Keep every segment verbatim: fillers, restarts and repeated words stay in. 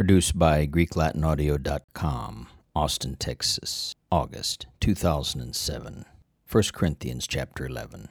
Produced by Greek Latin Audio dot com, Austin, Texas, August two thousand seven. First Corinthians chapter eleven.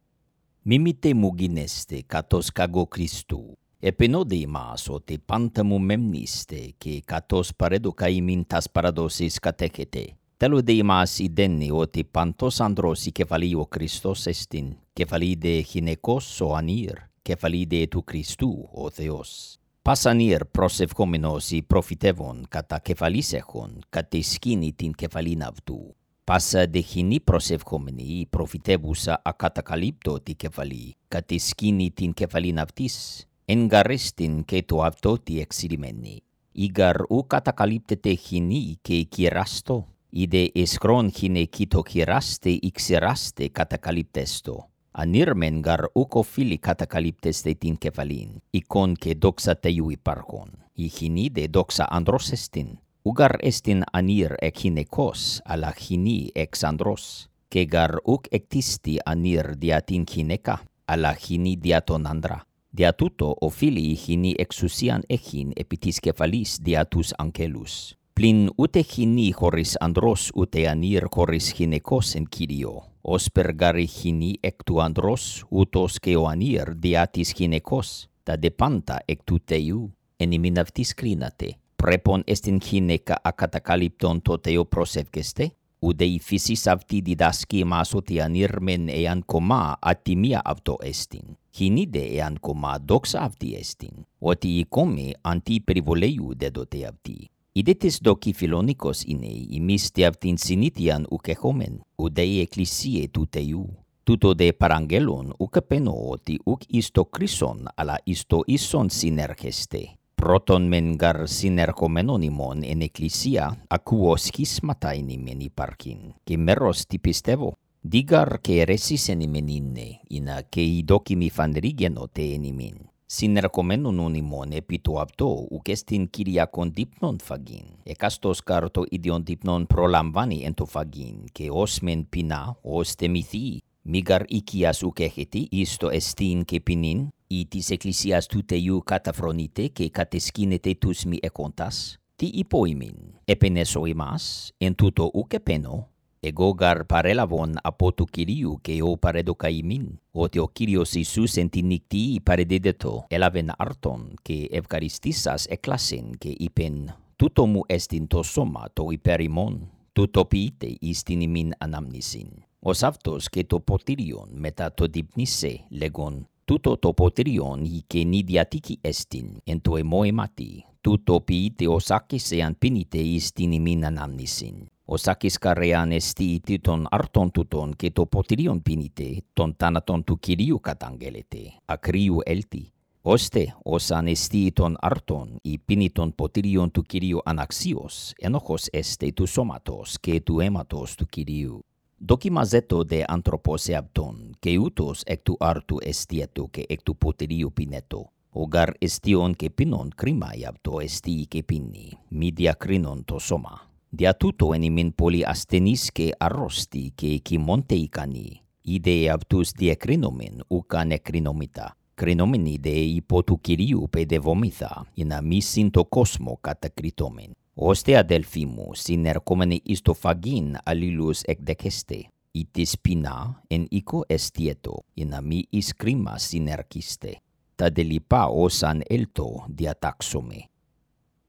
Mimite mu gineste katos kago Christou, επενόντειμας ότι πάντα μου μεμνίστε και κατός παρέδω καημήν τας παραδόσεις κατέχετε. Τέλονται ημάς ειδένει ότι παντός ανδρός η κεφαλή ο Χριστός εστιν, κεφαλή δε γυναικός ο ανήρ, κεφαλή δε του Χριστού ο Θεός. Πας ανήρ προσευχόμενος ή προφητεύων κατά κεφαλής έχων, κατ' σκήνη την κεφαλήν αυτού. Πας δε γυνή προσευχόμενη ή προφητεύουσα ακατακαλύπτω τη κεφαλή, κατ' σκήνη την κεφαλήν αυτής. Εγκαρίστην και το αυτό τη εξηρημένη. Ήγαρ ου κατακαλύπτεται γυνή και κυράστο, είδε εσχρόν γυναική το κυράστε ή ξεράστε κατακαλύπτεστο. Ανήρμεν γαρ ουκ οφείλει κατακαλύπτεστε την κεφαλήν, εικόν και δόξα Θεού υπάρχον. Η γυνή δε δόξα ανδρός εστιν. Ουγαρ εστιν ανήρ εκ γυναικός, αλλά γυνή εξ ανδρός. Και γαρ ουκ εκτίστη ανήρ δια την γυναίκα, αλλά γυνή δια τον άνδρα. Δια τούτο οφείλει η γυνή εξουσίαν έχειν επί της κεφαλής δια τους αγγέλους. Πλην ούτε γυνή χωρίς ανδρός ούτε ανήρ χωρίς γυναικός εν Κύριο. Όσπερ γαρ η γυνή εκ του ανδρός ούτως και ο ανήρ δια της γυναικός. Τα δε πάντα εκ του Θεού, εν ημίν αυτής κρίνατε. Πρέπον εστιν γυναίκα ακατακαλύπτον το Θεό προσεύκεστε. Ουδε η φύσης αυτή διδάσκει εμάς ότι ανήρ μεν εάν κομμά ατιμία αυτό εστιν. Γυνή δε εάν κομμά δόξα αυτή εστιν. Ότι η κόμη αντιπεριβολέου δε δότε αυτή. Ιδέτες δόκι φιλονίκος είναι ημείς δε αυτήν συνήθειαν ουκ έχομεν, ουδε η εκκλησία του Θεού. Τούτο δε παραγγέλων ουκ πένω ότι ουκ εις το κρίσον, αλλά εις το ίσον συνέρχεστε. Πρώτον μεν γαρ συνερχομένων ημών εν εκκλησία, ακούω σχίσματα εν ημεν υπάρχειν, και μέρος τι πιστεύω. Δίγαρ και αιρέσεις εν ημεν είναι, είναι και οι δόκιμοι φανροί γενότε εν ημεν. Συνερχομένων ημών επί το αυτό, ουκ εστιν Κυριακόν δείπνον φαγήν. Εκάστος γαρ το ίδιον δείπνον προλαμβάνει εν το φαγήν, και ως μεν πεινά, ως θεμηθεί. Μη γαρ οικίας ουκ έχετε, εις το εστίν και πεινήν, ή της εκκλησίας του Θεού καταφρονείτε και κατεσκήνετε τους μη εκόντας. Τι υπό ημίν, επενέσω ημάς, εν τούτο ουκ επένω. Εγώ γαρ παρέλαβον από του Κυρίου και ο παρέδωκα ημίν, ότι ο Κύριος Ιησούς εν τη νυχτή παρεδίδετο, έλαβεν άρτον και ευχαριστήσας εκλάσεν και είπεν, τούτο μου εστιν το σώμα το υπέρ ημών, τούτο ποιείτε εις την ημίν ανάμνησιν. Ως αυτός και το ποτήριον μετά το δείπνησε, λέγον, τούτο το ποτήριον η καινή διατήκη εστιν, εν το εμό αίματι, τούτο ποιείτε ως άκης εάν πίνετε εις την ημίν ανάμνησιν. Ως άκης καρεάν εστί των άρτων τούτων και το ποτήριον πίνετε, τον θάνατον του Κυρίου καταγγέλλετε, ακρίου έλτη. Ώστε ως αν εστί των άρτων ή πίνει των ποτήριον του Κυρίου αναξίως, ενόχος εστε του σώματος και του αίματος του Κυρίου. Δοκιμαζέτο δε άνθρωπος εαυτόν, και ούτως εκ του άρτου εστιέτο και εκ του ποτηρίου πίνετο. Ο γαρ εστίον και πίνον κρίμα εαυτό εστί και πίνει, μη διακρίνον το σώμα. Δια τούτο εν ημίν πολύ ασθενείς και αρρώστοι και κοιμώνται ικανοί. Είδε εαυτούς διακρίνομεν ουκ ανεκρίνομητα. Κρίνομενοι δε υπό του Κυρίου παιδευόμηθα, για να μη συν το κόσμο κατακριτόμεν. Ώστε αδελφοί μου, συνερχόμενοι εις το φαγήν αλλήλους εκδέχεστε, ή της πεινά εν οίκο εστιέτο, για να μη εις κρίμα συνερκείστε. Τα δε λοιπά ως αν έλτω διατάξομαι.